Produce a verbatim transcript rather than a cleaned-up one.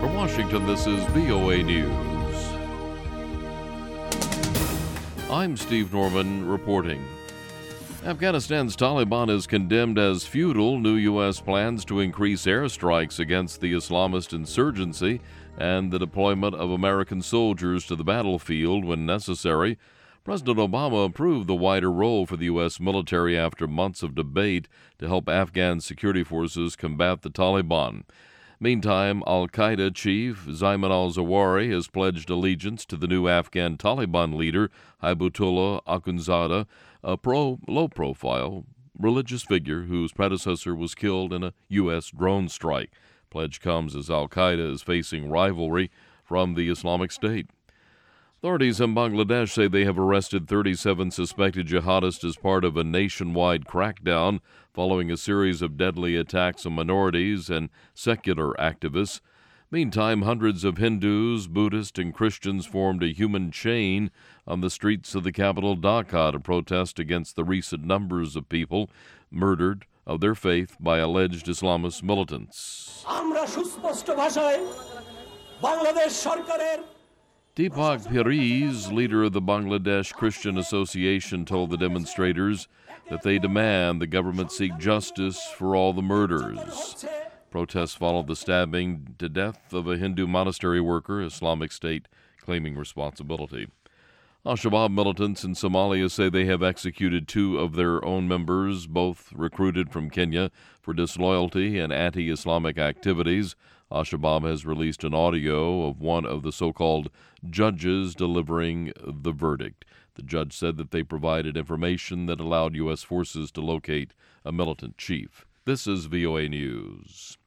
From Washington, this is V O A News. I'm Steve Norman reporting. Afghanistan's Taliban is condemned as futile new U S plans to increase airstrikes against the Islamist insurgency and the deployment of American soldiers to the battlefield when necessary. President Obama approved the wider role for the U S military after months of debate to help Afghan security forces combat the Taliban. Meantime, al-Qaeda chief Ayman al-Zawahiri has pledged allegiance to the new Afghan Taliban leader, Hibatullah Akhundzada, a pro, low-profile religious figure whose predecessor was killed in a U S drone strike. Pledge comes as al-Qaeda is facing rivalry from the Islamic State. Authorities in Bangladesh say they have arrested thirty-seven suspected jihadists as part of a nationwide crackdown following a series of deadly attacks on minorities and secular activists. Meantime, hundreds of Hindus, Buddhists, and Christians formed a human chain on the streets of the capital Dhaka to protest against the recent numbers of people murdered of their faith by alleged Islamist militants. Deepak Piriz, leader of the Bangladesh Christian Association, told the demonstrators that they demand the government seek justice for all the murders. Protests followed the stabbing to death of a Hindu monastery worker, Islamic State claiming responsibility. Al-Shabaab militants in Somalia say they have executed two of their own members, both recruited from Kenya for disloyalty and anti-Islamic activities. Al-Shabaab has released an audio of one of the so-called judges delivering the verdict. The judge said that they provided information that allowed U S forces to locate a militant chief. This is V O A News.